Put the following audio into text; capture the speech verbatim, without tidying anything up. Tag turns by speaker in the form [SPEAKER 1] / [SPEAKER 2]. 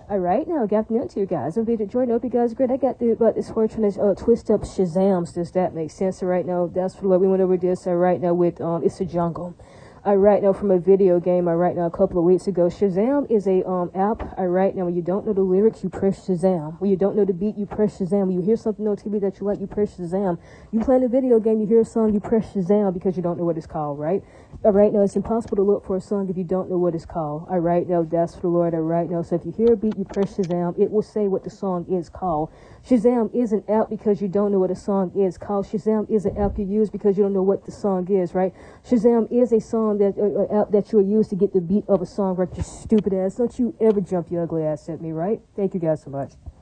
[SPEAKER 1] All right, now, good afternoon to you guys. I'm Vita Jordan. Hope you guys are great. I got the about this whole trying to uh, twist up Shazams. Does that make sense? All right, now, that's what we went over this. All right, now with um, It's a Jungle. All right, now from a video game. All right, now a couple of weeks ago, Shazam is a um app. All right, now when you don't know the lyrics, you press Shazam. When you don't know the beat, you press Shazam. When you hear something on T V that you like, you press Shazam. You play a video game, you hear a song, you press Shazam because you don't know what it's called, right? All right, now it's impossible to look for a song if you don't know what it's called. All right, now that's for the Lord. All right, now so if you hear a beat, you press Shazam. It will say what the song is called. Shazam is an app because you don't know what a song is called. Shazam is an app you use because you don't know what the song is, right? Shazam is a song that uh, app that you'll use to get the beat of a song, right? You stupid ass. Don't you ever jump your ugly ass at me, right? Thank you guys so much.